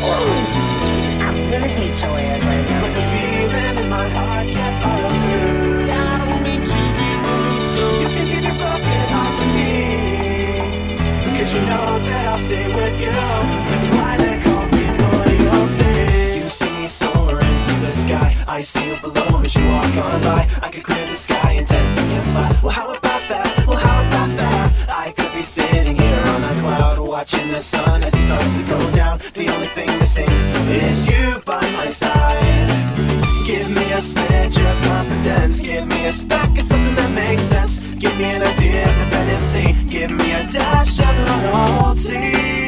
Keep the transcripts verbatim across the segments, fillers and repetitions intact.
I really hate your ass right now. But the feeling in my heart kept following through. I don't mean to be rude, so you can give your broken heart to me. Cause you know that I'll stay with you. That's why they call me loyalty. You see me soaring through the sky. I see you below as you walk on by. I could clear the sky and ten seconds fly. Well, how about that? Well, how about that? I could be sitting here on a cloud, watching the sun as it starts to go down. The only thing missing is you by my side. Give me a smidge of confidence. Give me a speck of something that makes sense. Give me an idea of dependency. Give me a dash of loyalty.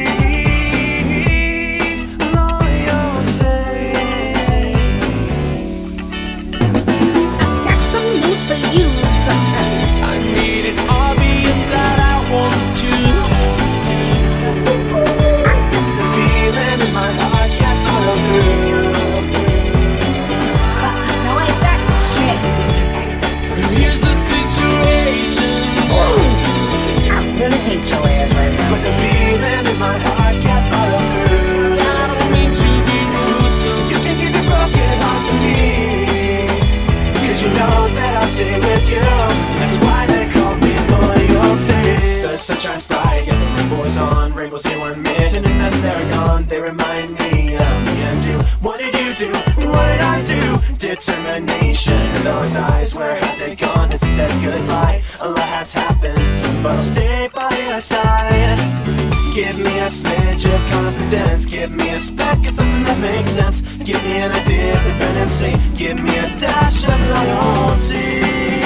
But the feeling in my heart can't follow through. I don't mean to be rude, so you can give your broken heart to me. Cause you know that I'll stay with you. That's why they call me loyalty. The sun shines bright, yet the rainbow's on. Rainbows here one minute and then they're gone. They remind me of me and you. What did you do? What did I do? Determination in those eyes. Where has it gone? As I said goodbye. A lot has happened, but I'll stay by your side. Give me a smidge of confidence. Give me a speck of something that makes sense. Give me an idea of dependency. Give me a dash of loyalty.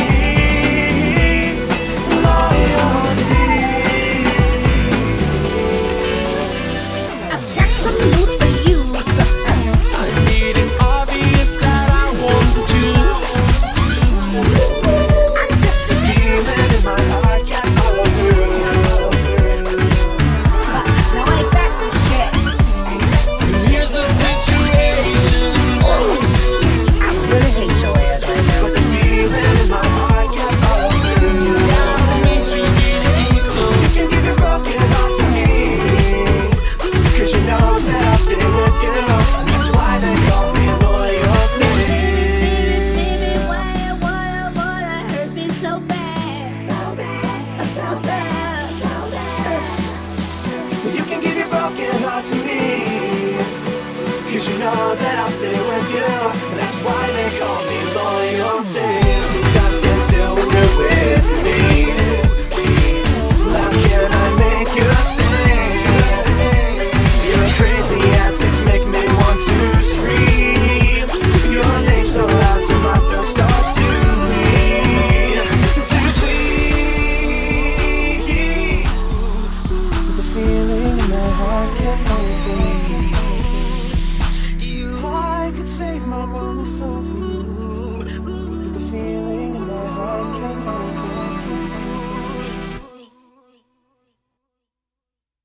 Loyalty. I've got some news for you. I made it obvious that I want to. The feeling in my heart can't follow through. Now ain't that some shit? Here's the situation. I really hate your ass right now. But the feeling in my heart can't follow through. I don't mean to be rude, so you can give your broken heart to me. Cause you know that I'll stay with you. That's why they call me loyalty. Baby, why, why, why hurt me so bad? So bad, so bad, so bad. You can give your broken heart to me. Cause you know that I'll stay with you. That's why they call me loyalty.